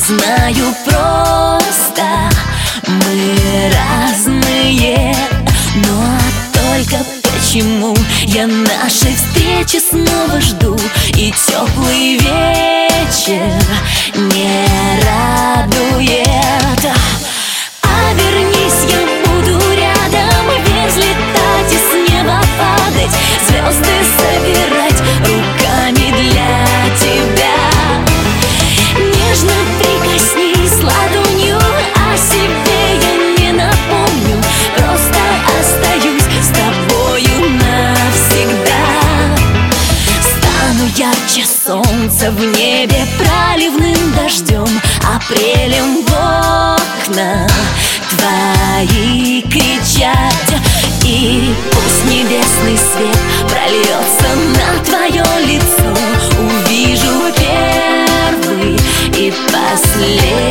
знаю просто, мы разные, но только почему я нашей встречи снова жду, и теплый вечер не радует. А вернись, я буду рядом, вверх взлетать и с неба падать, звезды собирать руками для тебя. Нежно прикоснись ладонью, о себе я не напомню, просто остаюсь с тобою навсегда. Стану ярче солнца в небе, проливным дождем, апрелем в окна твои кричать. И пусть небесный свет прольется на твое лицо, увижу первый и последний